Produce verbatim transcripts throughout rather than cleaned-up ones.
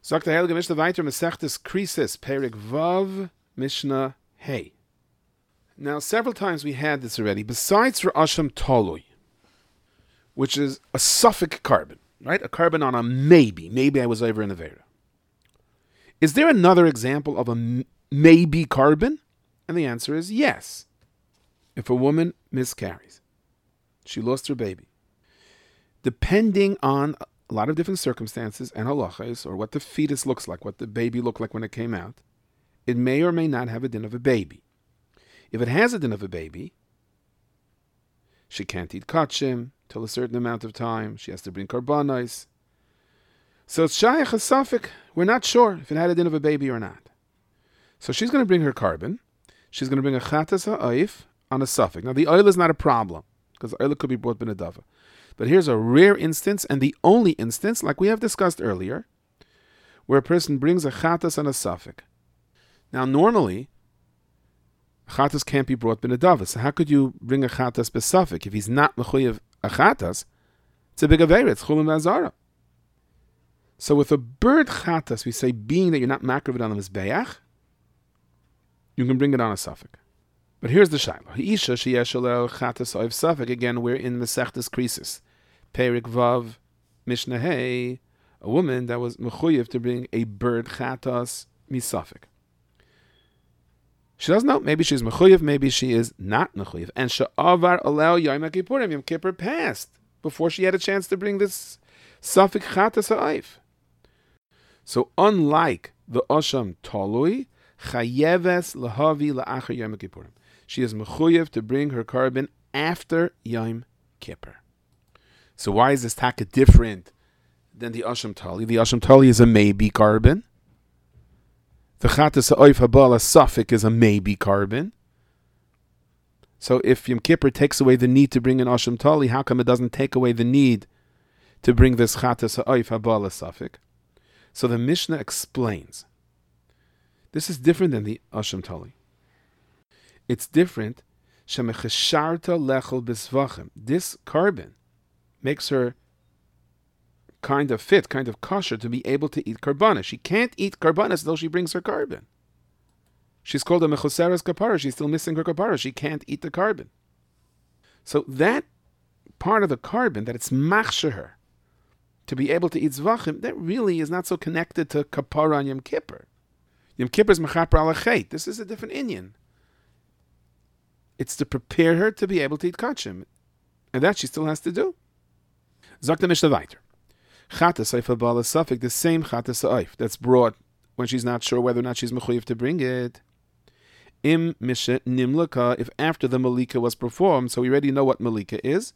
Sagt der Heilige Mishnah weiter, Masechtes Krisis, Perik Vav, Mishnah Hey. Now, several times we had this already, besides for Asham Tolui, which is a suffix carbon, right? A carbon on a maybe. Maybe I was over in the Vera. Is there another example of a m- maybe carbon? And the answer is yes. If a woman miscarries, she lost her baby. Depending on a lot of different circumstances and halachas, or what the fetus looks like, what the baby looked like when it came out, it may or may not have a din of a baby. If it has a din of a baby, she can't eat kachim till a certain amount of time. She has to bring karbanos. So it's shayach a suffix. We're not sure if it had a din of a baby or not. So she's going to bring her carbon. She's going to bring a chatas ha'oif on a suffix. Now the oil is not a problem, because the oil could be brought b'nedava. But here's a rare instance, and the only instance, like we have discussed earlier, where a person brings a chatas on a suffix. Now, normally, chatas can't be brought b'nedava. So how could you bring a chatas b'suffix if he's not mechuyev a chatas? It's a big avera. It's chulin v'azara. So with a bird chatas, we say, being that you're not makriv it on the mizbeach, you can bring it on a suffix. But here's the shayla. Isha sheyeshalel chatas oiv suffix. Again, we're in Masechtes Krisis. Perik Vav, Mishnah Hey, a woman that was mechuyev to bring a bird chatas misafik. She doesn't know. Maybe she's mechuyev, maybe she is not mechuyev. And she'avar alel Yom Kippurim, Yom Kippur passed before she had a chance to bring this suffik chatas ha'oif. So unlike the Asham Tolui, chayeves lahavi la'achar Yom Kippurim. She is mechuyev to bring her carbon after Yom Kippur. So why is this taka different than the Asham Tali? The Asham Tali is a maybe carbon. The Chatas Ha'oif Habala suffix is a maybe carbon. So if Yom Kippur takes away the need to bring an Asham Tali, how come it doesn't take away the need to bring this Chatas Ha'oif Habala suffix? So the Mishnah explains. This is different than the Asham Tali. It's different. Shemechesharta lechel bisvachim. This carbon makes her kind of fit, kind of kosher to be able to eat karbanas. She can't eat karbanas until she brings her carbon. She's called a mechoseres kapara. She's still missing her kapara. She can't eat the carbon. So that part of the carbon, that it's machsher her to be able to eat zvachim, that really is not so connected to kapara on Yom Kippur. Yom Kippur is mechaper ala chet. This is a different inyan. It's to prepare her to be able to eat kachim. And that she still has to do. Zok the Mishnah weiter. Chatas oif habala suffix, the same chatas oif that's brought when she's not sure whether or not she's mechuyev to bring it. Im misha nimlaka, if after the malika was performed, so we already know what malika is.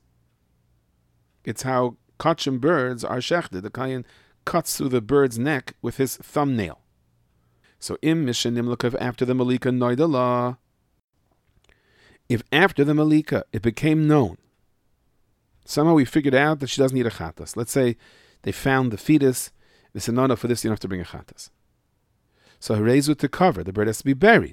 It's how kachim birds are shechted. The kayan cuts through the bird's neck with his thumbnail. So im misha nimlaka, if after the malika noidala, if after the malika it became known, somehow we figured out that she doesn't need a chatas. Let's say they found the fetus. They said, no, no, for this you don't have to bring a chatas. So Harezu to cover, the bird has to be buried.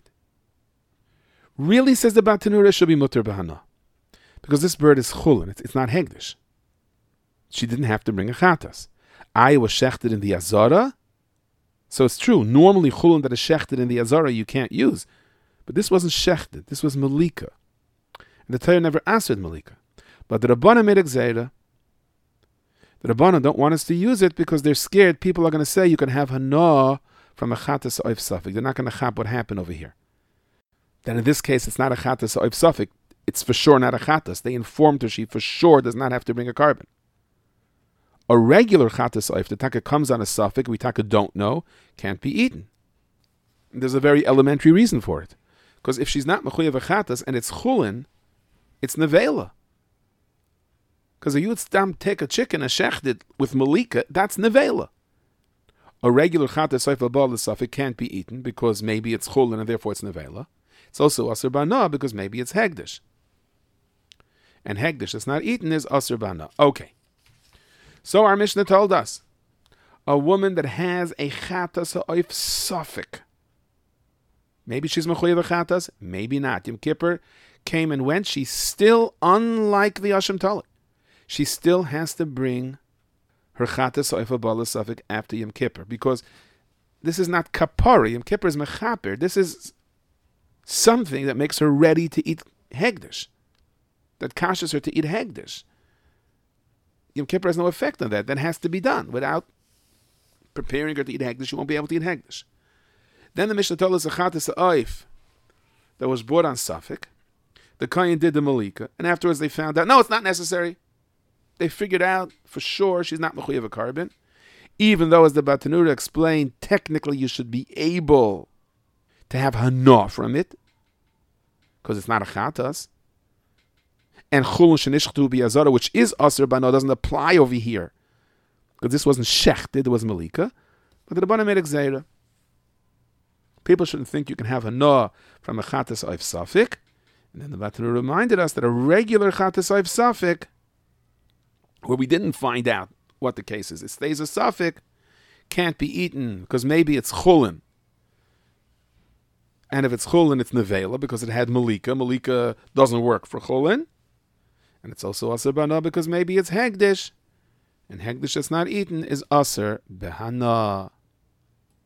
Really, says the Batanura, should be mutter bahana. Because this bird is chulin, it's, it's not hegdish. She didn't have to bring a chatas. I was shechted in the azara. So it's true, normally chulin that is shechted in the azara you can't use. But this wasn't shechted, this was malika. And the Torah never answered malika. But the Rabbanan made a gzeira. The Rabbanan don't want us to use it because they're scared people are going to say you can have hana from a chatas oif suffix. They're not going to chap what happened over here. Then in this case, it's not a chatas oif suffix. It's for sure not a chatas. They informed her she for sure does not have to bring a carbon. A regular chatas oif, the taka comes on a suffix, we taka don't know, can't be eaten. And there's a very elementary reason for it. Because if she's not mechuyev a chatas and it's chulin, it's nevela. Because a yud stam take a chicken, a shechted with malika, that's nevela. A regular chatas oif al suffix can't be eaten because maybe it's chulin and therefore it's nevela. It's also asur bana because maybe it's hegdish. And hegdish that's not eaten is asur bana. Okay. So our Mishnah told us, a woman that has a chatas oif suffix, maybe she's mechuyev chatas, maybe not. Yom Kippur came and went. She's still, unlike the Asham Talit, she still has to bring her chatas oifa bala safik after Yom Kippur, because this is not kapara. Yom Kippur is mechaper. This is something that makes her ready to eat hegdish, that kashes her to eat hegdish. Yom Kippur has no effect on that. That has to be done. Without preparing her to eat hegdish, she won't be able to eat hegdish. Then the Mishnah told us a chatas oif that was brought on safik. The kohen did the malika, and afterwards they found out, no, it's not necessary. They figured out for sure she's not mechuyev a carbon, even though, as the Batanura explained, technically you should be able to have hana from it, because it's not a chatas. And chulun shenishchtu biyazara, which is aser bano, doesn't apply over here, because this wasn't shechted, it was malika. But the Rabbanan made a gzeira. People shouldn't think you can have hana from a chatas oif safik. And then the Batanura reminded us that a regular chatas oif safik, where we didn't find out what the case is, it stays a safik, can't be eaten because maybe it's chulin. And if it's chulin, it's nevela because it had malika. Malika doesn't work for chulin. And it's also aser bana because maybe it's hegdish. And hegdish that's not eaten is aser behana.